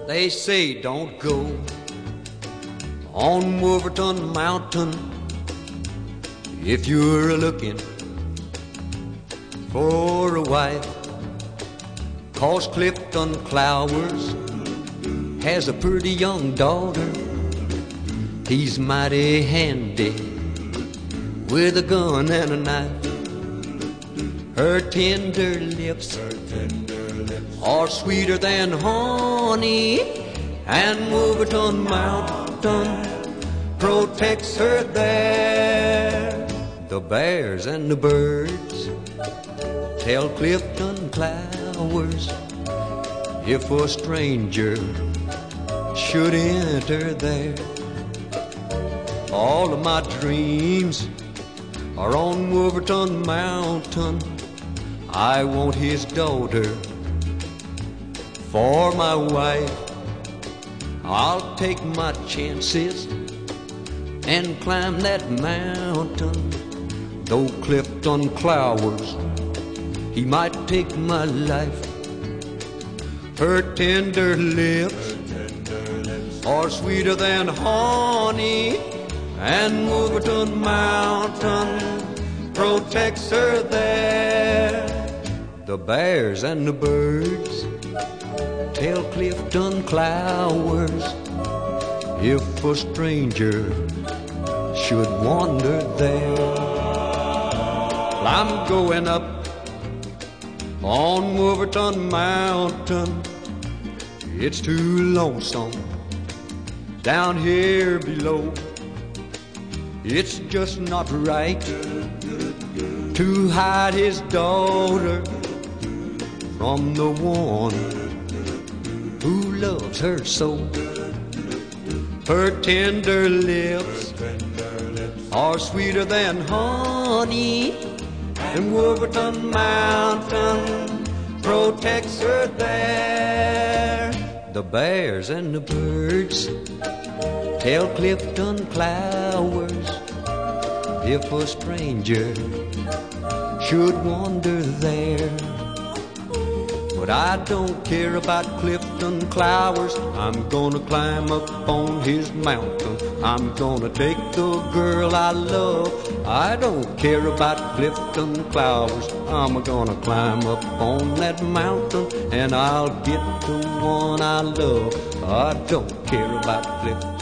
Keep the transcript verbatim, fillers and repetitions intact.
They say don't go on Wolverton Mountain if you're looking for a wife, 'cause Clifton Clowers has a pretty young daughter. He's mighty handy with a gun and a knife. Her tender lips are sweeter than honey, and Wolverton Mountain protects her there. The bears and the birds tell Clifton Clowers if a stranger should enter there. All of my dreams are on Wolverton Mountain. I want his daughter for my wife. I'll take my chances and climb that mountain. Though Clifton Clowers, he might take my life. Her tender lips are sweeter than honey, and Wolverton Mountain protects her there. The bears and the birds tell Clifton Clowers if a stranger should wander there. Well, I'm going up on Wolverton Mountain. It's too lonesome down here below. It's just not right to hide his daughter from the one who loves her so. Her tender lips are sweeter than honey, and Wolverton Mountain protects her there. The bears and the birds tell Clifton Clowers if a stranger should wander there. But I don't care about Clifton Clowers. I'm gonna climb up on his mountain. I'm gonna take the girl I love. I don't care about Clifton Clowers. I'm gonna climb up on that mountain, and I'll get the one I love. I don't care about Clifton